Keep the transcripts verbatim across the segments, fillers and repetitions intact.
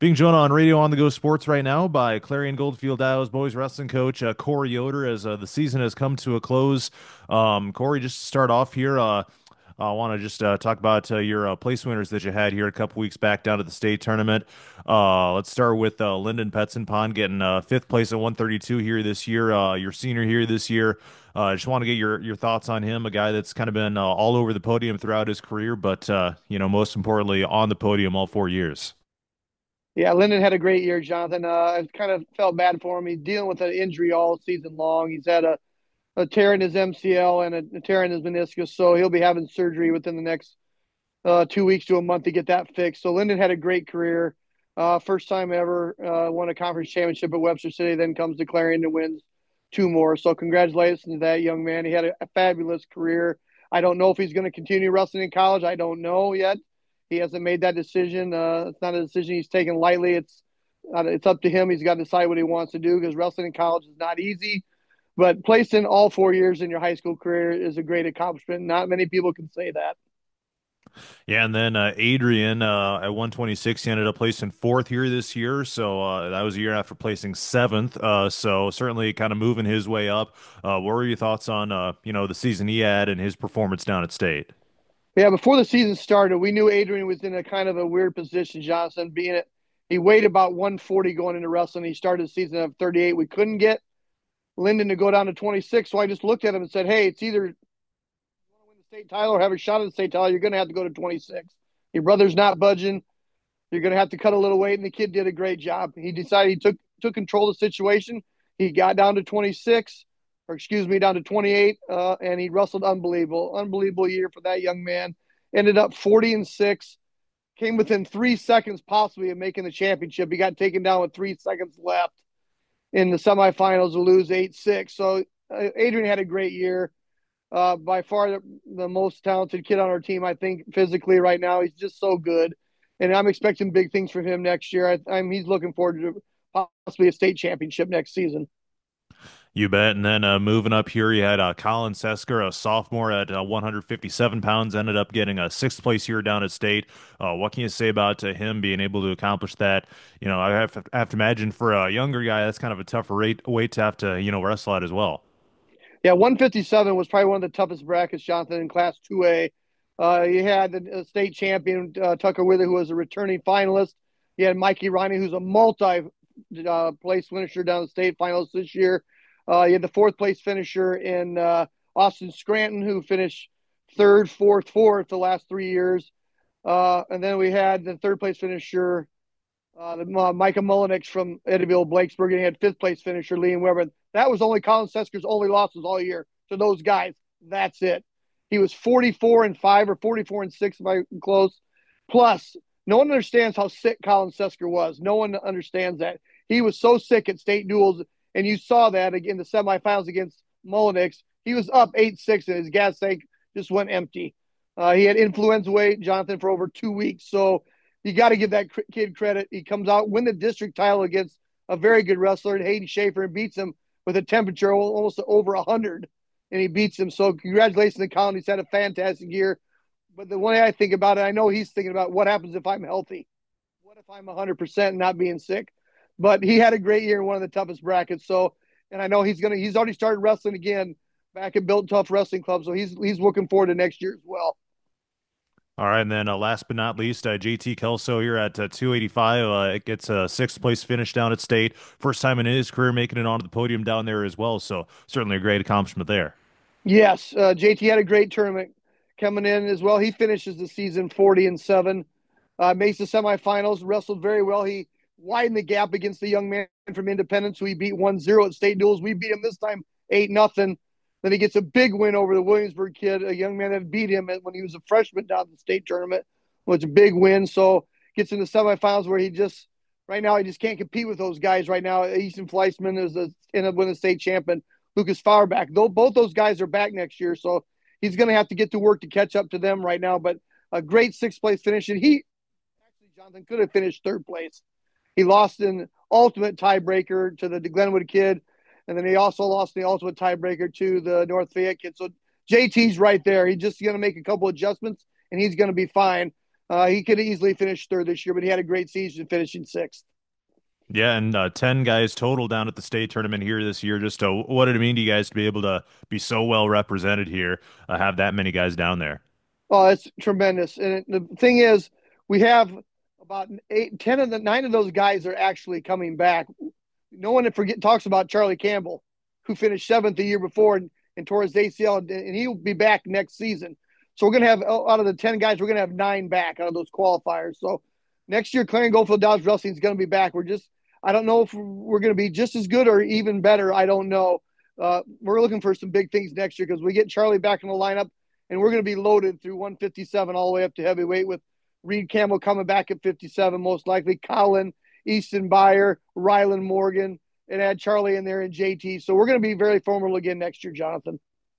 Being joined on Radio On the Go Sports right now by Clarion Goldfield Iowa's boys wrestling coach uh, Corey Yoder as uh, the season has come to a close. Um, Corey, just to start off here, uh, I want to just uh, talk about uh, your uh, place winners that you had here a couple weeks back down at the state tournament. Uh, let's start with uh, Lyndon Petzenpon getting uh, fifth place at one thirty-two here this year. Uh, your senior here this year. Uh, I just want to get your your thoughts on him, a guy that's kind of been uh, all over the podium throughout his career, but uh, you know, most importantly, on the podium all four years. Yeah, Lyndon had a great year, Jonathan. Uh, I kind of felt bad for him. He's dealing with an injury all season long. He's had a, a tear in his M C L and a, a tear in his meniscus, so he'll be having surgery within the next uh, two weeks to a month to get that fixed. So Lyndon had a great career. Uh, first time ever uh, won a conference championship at Webster City, then comes to Clarion and wins two more. So congratulations to that young man. He had a, a fabulous career. I don't know if he's going to continue wrestling in college. I don't know yet. He hasn't made that decision. Uh, it's not a decision he's taken lightly. It's uh, it's up to him. He's got to decide what he wants to do because wrestling in college is not easy. But placing all four years in your high school career is a great accomplishment. Not many people can say that. Yeah, and then uh, Adrian uh, at one twenty-six, he ended up placing fourth here this year. So uh, that was a year after placing seventh. Uh, so certainly kind of moving his way up. Uh, what were your thoughts on uh, you know the season he had and his performance down at state? Yeah, before the season started, we knew Adrian was in a kind of a weird position, Johnson, being it he weighed about one forty going into wrestling. He started the season at thirty-eight. We couldn't get Lyndon to go down to twenty-six, so I just looked at him and said, "Hey, it's either win the state title or have a shot at the state title. You're going to have to go to twenty-six. Your brother's not budging. You're going to have to cut a little weight." And the kid did a great job. He decided he took took control of the situation. He got down to twenty-six, or excuse me, down to twenty-eight, uh, and he wrestled unbelievable, unbelievable year for that young man. Ended up forty and six. Came within three seconds possibly of making the championship. He got taken down with three seconds left in the semifinals to lose eight six. So uh, Adrian had a great year. Uh, by far the, the most talented kid on our team, I think, physically right now. He's just so good. And I'm expecting big things from him next year. I, I'm, he's looking forward to possibly a state championship next season. You bet. And then uh, moving up here, you had uh, Colin Sesker, a sophomore at uh, one hundred fifty-seven pounds, ended up getting a sixth place here down at state. Uh, what can you say about uh, him being able to accomplish that? You know, I have, I have to imagine for a younger guy, that's kind of a tougher rate, weight to have to, you know, wrestle at as well. Yeah, one fifty-seven was probably one of the toughest brackets, Jonathan, in Class two A. Uh, you had the state champion, uh, Tucker Wither, who was a returning finalist. You had Mikey Riney, who's a multi uh, place finisher down the state finalist this year. Uh, you had the fourth place finisher in uh, Austin Scranton, who finished third, fourth, fourth the last three years. Uh, and then we had the third place finisher, uh, uh, Micah Mullenix from Eddyville, Blakesburg, and he had fifth place finisher, Liam Weber. That was only Colin Sesker's only losses all year to those guys. That's it. He was forty-four and five or forty-four and six, if I'm close. Plus, no one understands how sick Colin Sesker was. No one understands that. He was so sick at state duels, and you saw that in the semifinals against Mullenix. He was up eight six, and his gas tank just went empty. Uh, he had influenza weight, Jonathan, for over two weeks. So you got to give that kid credit. He comes out, win the district title against a very good wrestler, Hayden Schaefer, and beats him with a temperature almost over one hundred, and he beats him. So congratulations to Colin. He's had a fantastic year. But the one I think about it, I know he's thinking about what happens if I'm healthy. What if I'm one hundred percent and not being sick? But he had a great year in one of the toughest brackets. So, and I know he's gonna he's already started wrestling again back at Built Tough Wrestling Club. So he's he's looking forward to next year as well. All right, and then uh, last but not least, uh, J T Kelso here at uh, two eighty-five. Uh, it gets a sixth place finish down at state. First time in his career making it onto the podium down there as well. So certainly a great accomplishment there. Yes, uh, J T had a great tournament coming in as well. He finishes the season forty and seven, uh, makes the semifinals, wrestled very well. He widened the gap against the young man from Independence, who he beat one zero at state duels. We beat him this time eight nothing. Then he gets a big win over the Williamsburg kid, a young man that beat him when he was a freshman down at the state tournament. It was a big win. So gets in the semifinals where he just right now he just can't compete with those guys right now. Easton Fleischman is a in a win the state champion. Lucas Fauerbach. Though both those guys are back next year, so he's going to have to get to work to catch up to them right now. But a great sixth place finish, and he actually Jonathan could have finished third place. He lost in ultimate tiebreaker to the Glenwood kid, and then he also lost in the ultimate tiebreaker to the North Fayette kid. So J T's right there. He's just going to make a couple adjustments, and he's going to be fine. Uh, he could easily finish third this year, but he had a great season finishing sixth. Yeah, and uh, ten guys total down at the state tournament here this year. Just uh, what did it mean to you guys to be able to be so well represented here, uh, have that many guys down there? Oh, it's tremendous. And the thing is, we have about eight, ten of the nine of those guys are actually coming back. No one forget talks about Charlie Campbell, who finished seventh the year before and, and tore his A C L, and he'll be back next season. So we're going to have out of the ten guys, we're going to have nine back out of those qualifiers. So next year, Clarion Goldfield Dodge Wrestling is going to be back. We're just, I don't know if we're going to be just as good or even better. I don't know. Uh, we're looking for some big things next year because we get Charlie back in the lineup, and we're going to be loaded through one fifty-seven all the way up to heavyweight with Reed Campbell coming back at fifty-seven, most likely, Colin, Easton Byer, Rylan Morgan, and add Charlie in there and J T. So we're going to be very formidable again next year, Jonathan.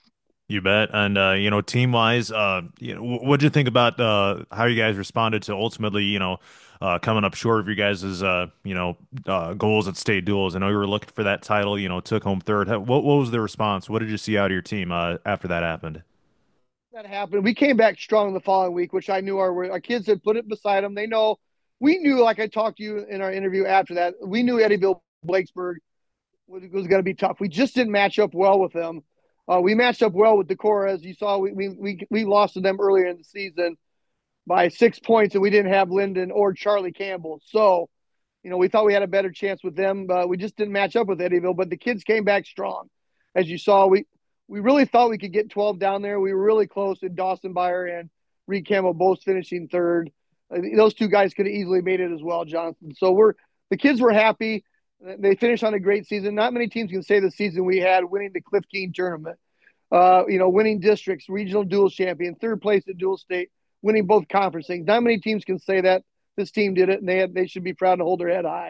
You bet. And uh, you know, team wise, uh, you know, wh- what'd you think about uh, how you guys responded to ultimately, you know, uh, coming up short of your guys' uh, you know, uh, goals at state duels? I know you were looking for that title, you know, took home third. How- What what was the response? What did you see out of your team uh, after that happened? That happened. We came back strong the following week, which I knew our our kids had put it beside them. They know we knew, like I talked to you in our interview after that, we knew Eddyville Blakesburg was, was going to be tough. We just didn't match up well with them. Uh, we matched up well with Decorah, as you saw. We, we we we lost to them earlier in the season by six points, and we didn't have Lyndon or Charlie Campbell. So, you know, we thought we had a better chance with them, but we just didn't match up with Eddyville. But the kids came back strong, as you saw. We we really thought we could get twelve down there. We were really close, and Dawson Byer and Reed Campbell both finishing third. Uh, those two guys could have easily made it as well, Jonathan. So we're the kids were happy. They finished on a great season. Not many teams can say the season we had, winning the Cliff Keen tournament, uh, you know, winning districts, regional dual champion, third place at dual state, winning both conference things. Not many teams can say that. This team did it, and they had, they should be proud to hold their head high.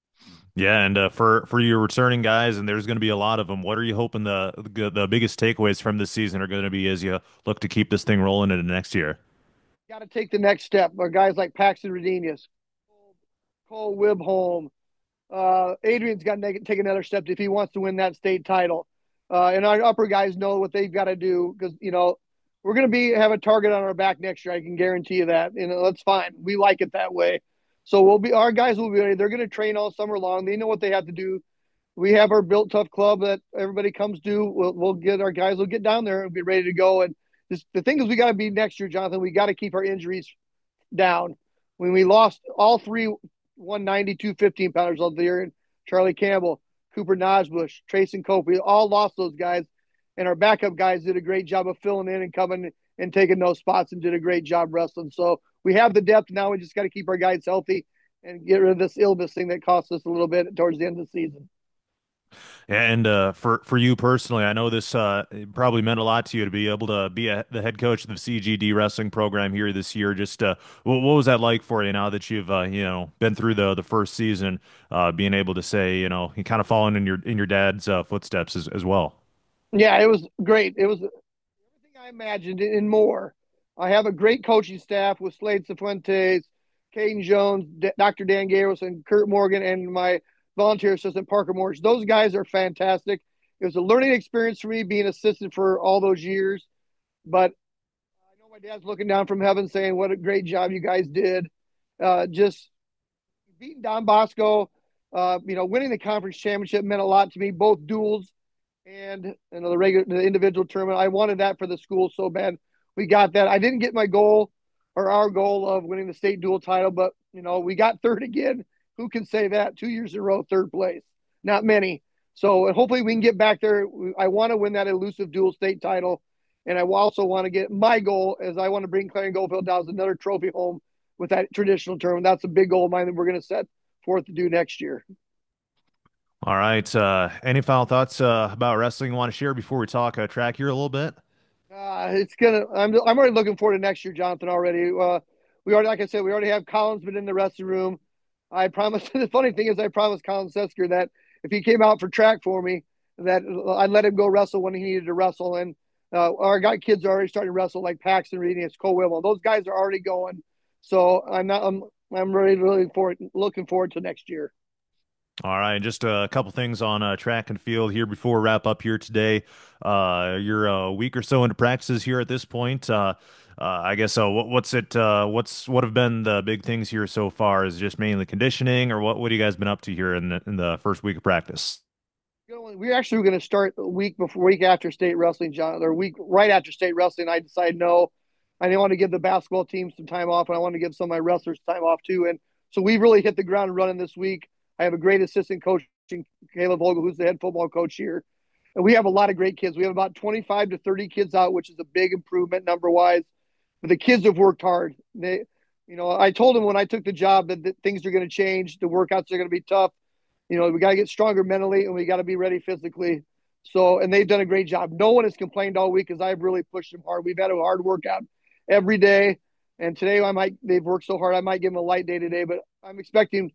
Yeah, and uh, for for your returning guys, and there's going to be a lot of them. What are you hoping the the the biggest takeaways from this season are going to be as you look to keep this thing rolling into next year? Got to take the next step. Our guys like Paxton Redenius, Cole Wibholm, uh, Adrian's got to take another step if he wants to win that state title. Uh, and our upper guys know what they've got to do because, you know, we're going to be have a target on our back next year. I can guarantee you that. And that's fine. We like it that way. So we'll be our guys will be ready. They're going to train all summer long. They know what they have to do. We have our built tough club that everybody comes to. We'll, we'll get our guys will get down there and be ready to go. And just, the thing is, we got to be next year, Jonathan. We got to keep our injuries down. When we lost all three one ninety-two fifteen pounders out there, and Charlie Campbell, Cooper Nosbush, Trace and Cope, we all lost those guys. And our backup guys did a great job of filling in and coming and taking those spots and did a great job wrestling. So we have the depth now. We just got to keep our guys healthy and get rid of this illness thing that cost us a little bit towards the end of the season. And uh, for for you personally, I know this uh, it probably meant a lot to you to be able to be a, the head coach of the C G D wrestling program here this year. Just uh, what, what was that like for you now that you've uh, you know been through the the first season, uh, being able to say you know you kind of following in your in your dad's uh, footsteps as, as well. Yeah, it was great. It was everything I imagined and more. I have a great coaching staff with Slade Cifuentes, Caden Jones, D- Doctor Dan Garros, and Kurt Morgan, and my volunteer assistant Parker Morris. Those guys are fantastic. It was a learning experience for me being assistant for all those years. But I know my dad's looking down from heaven saying, "What a great job you guys did!" Uh, just beating Don Bosco, uh, you know, winning the conference championship meant a lot to me. Both duels and you know the regular the individual tournament. I wanted that for the school so bad. We got that. I didn't get my goal or our goal of winning the state dual title, but you know we got third again. Who can say that? Two years in a row, third place. Not many. So hopefully we can get back there. I want to win that elusive dual state title, and I also want to get my goal is I want to bring Clarion Goldfield Downs another trophy home with that traditional tournament. That's a big goal of mine that we're going to set forth to do next year. All right. Uh, any final thoughts uh, about wrestling you want to share before we talk uh, track here a little bit? Uh, it's gonna. I'm. I'm already looking forward to next year, Jonathan. Already. Uh, we already, like I said, we already have Collinsman in the wrestling room. I promised. The funny thing is, I promised Colin Sesker that if he came out for track for me, that I'd let him go wrestle when he needed to wrestle. And uh, our guy kids are already starting to wrestle, like Paxton Reed and Cole Whittle. Those guys are already going. So I'm not. I'm. I'm really, really forward, looking forward to next year. All right, just a couple things on uh, track and field here before we wrap up here today. Uh, you're a week or so into practices here at this point. Uh, uh, I guess uh, what, what's it? Uh, what's what have been the big things here so far? Is it just mainly conditioning, or what? What have you guys been up to here in the, in the first week of practice? We actually were going to start a week before, week after state wrestling, John, or week right after state wrestling. I decided no, I didn't want to give the basketball team some time off, and I wanted to give some of my wrestlers time off too. And so we really hit the ground running this week. I have a great assistant coach, Caleb Vogel, who's the head football coach here, and we have a lot of great kids. We have about twenty-five to thirty kids out, which is a big improvement number wise. But the kids have worked hard. They, you know, I told them when I took the job that, that things are going to change. The workouts are going to be tough. You know, we got to get stronger mentally and we got to be ready physically. So, and they've done a great job. No one has complained all week because I've really pushed them hard. We've had a hard workout every day. And today I might, they've worked so hard, I might give them a light day today, but I'm expecting,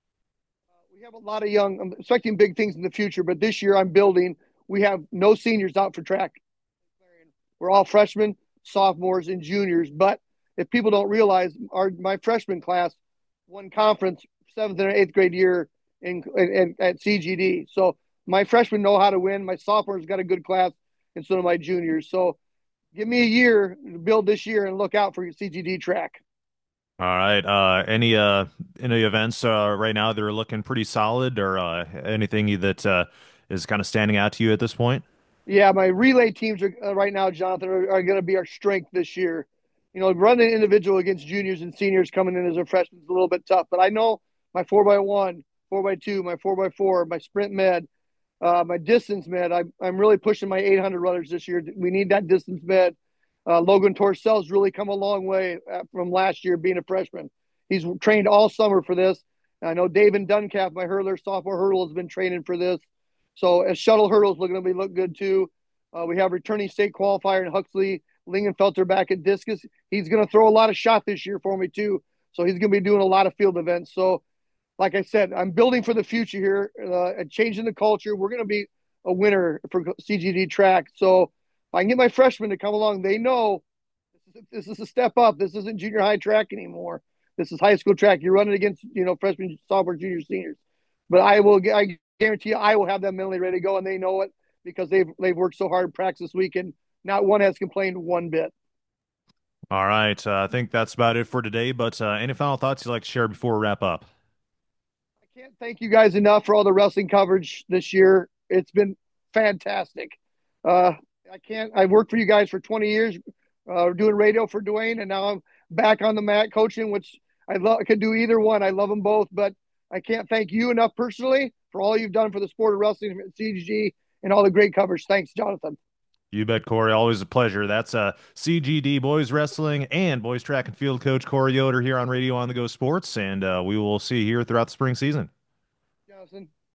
uh, we have a lot of young, I'm expecting big things in the future, but this year I'm building, we have no seniors out for track. We're all freshmen, sophomores, and juniors. But if people don't realize, our my freshman class won conference seventh and eighth grade year in, in, at C G D. So my freshmen know how to win. My sophomores got a good class, and so do my juniors. So give me a year to build this year and look out for your C G D track. All right. Uh, any uh any events uh right now that are looking pretty solid, or uh, anything that uh, is kind of standing out to you at this point? Yeah, my relay teams are uh, right now, Jonathan, are, are going to be our strength this year. You know, running individual against juniors and seniors coming in as a freshman is a little bit tough, but I know my four by one, four by two, my four by four, my sprint med, uh, my distance med. I'm I'm really pushing my eight hundred runners this year. We need that distance med. Uh, Logan Torcel's really come a long way uh, from last year being a freshman. He's trained all summer for this. I know David Duncalf, my hurler, sophomore hurdle, has been training for this. So as shuttle hurdles looking to be look good too. Uh, we have returning state qualifier in Huxley Lingenfelter back at discus. He's going to throw a lot of shot this year for me too. So he's going to be doing a lot of field events. So like I said, I'm building for the future here uh, and changing the culture. We're going to be a winner for C G D track. So if I can get my freshmen to come along, they know this is, this is a step up. This isn't junior high track anymore. This is high school track. You're running against, you know, freshmen, sophomore, junior, seniors. But I will, I guarantee you, I will have them mentally ready to go, and they know it because they've they've worked so hard in practice this week, and not one has complained one bit. All right. Uh, I think that's about it for today. But uh, any final thoughts you'd like to share before we wrap up? I can't thank you guys enough for all the wrestling coverage this year. It's been fantastic. Uh, I can't. I worked for you guys for twenty years, uh, doing radio for Dwayne, and now I'm back on the mat coaching, which I love. I could do either one. I love them both, but I can't thank you enough personally for all you've done for the sport of wrestling at C G G and all the great coverage. Thanks, Jonathan. You bet, Corey. Always a pleasure. That's uh, C G D Boys Wrestling and Boys Track and Field Coach Corey Yoder here on Radio on the Go Sports, and uh, we will see you here throughout the spring season. Jonathan.